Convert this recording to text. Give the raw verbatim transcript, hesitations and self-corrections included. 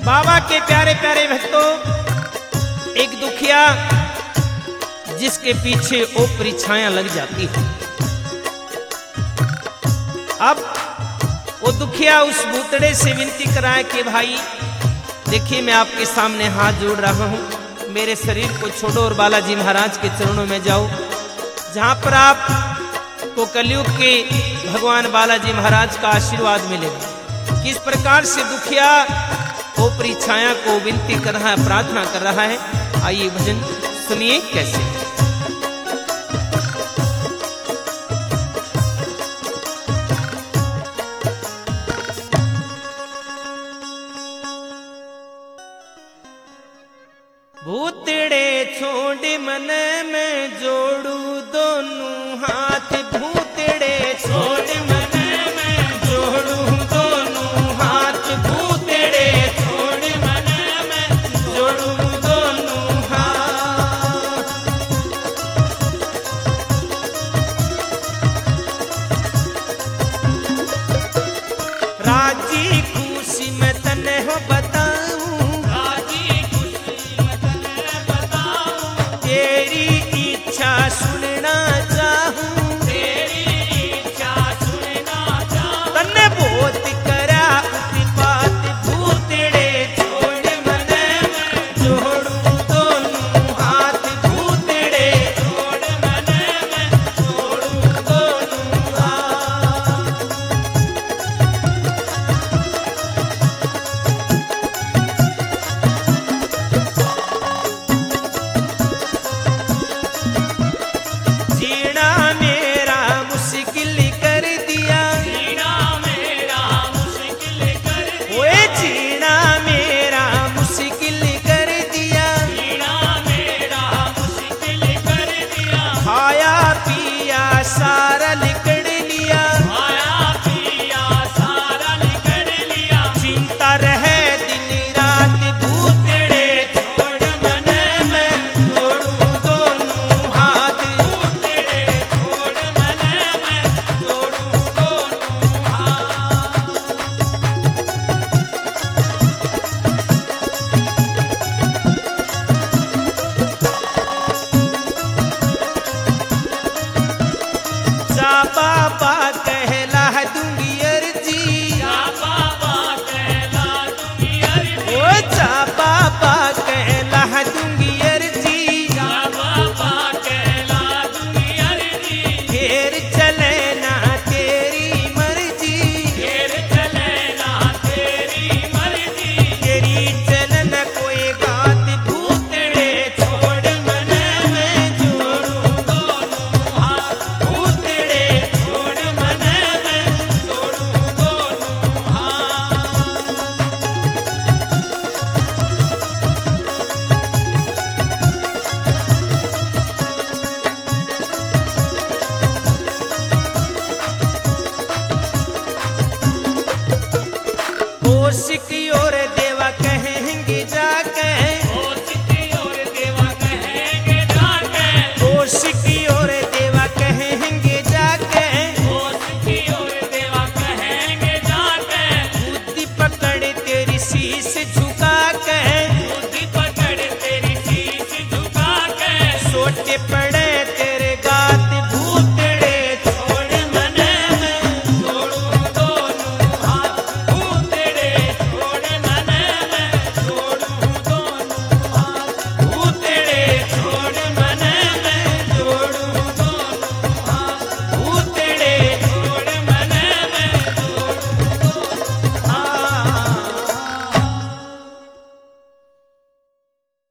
बाबा के प्यारे प्यारे भक्तों, एक दुखिया जिसके पीछे ओपरी छाया लग जाती है। अब वो दुखिया उस भूतड़े से विनती कराए कि भाई देखिए, मैं आपके सामने हाथ जोड़ रहा हूँ, मेरे शरीर को छोड़ो और बालाजी महाराज के चरणों में जाओ, जहाँ पर आप को कलयुग के भगवान बालाजी महाराज का आशीर्वाद मिलेगा। किस प्रकार से दुखिया ऊपरी छाया को विनती कर रहा है, प्रार्थना कर रहा है। आइए भजन सुनिए कैसे। भूतड़े छोड़ मन में जोड़ू दोनों हाथ, भूतड़े छोड़ मन में जोड़ू दोनों हाथ, भूतड़े छोड़ मन में जोड़ू दोनों हाथ। राजी खुशी में तने हो बताऊं, राजी खुशी में तने बताऊं, तेरी इच्छा सुनना चाहूं, तेरी इच्छा सुनना चाहूं, तन्ने बहुत करा उत्पात, भूतड़े छोड़ मन में जोड़ू दोनों हाथ, भूतड़े छोड़ मन में जोड़ू दोनों हाथ। जीना मेरा मुश्किल कर दिया, जीना मेरा मुश्किल कर दिया, ओए जीना मेरा मुश्किल कर दिया, जीना मेरा मुश्किल कर दिया, खाया पिया सारा लिकड़ लिया, खाया पिया सारा लिकड़ लिया, चिंता रहे दिन रात, भूतड़े छोड़ मन में जोड़ू दोनों हाथ, भूतड़े छोड़ मन में जोड़ू दोनों हाथ। जा बाबा कहला दूंगी अर्जी, जा बाबा कहला दूंगी अर्जी, ओ जा बाबा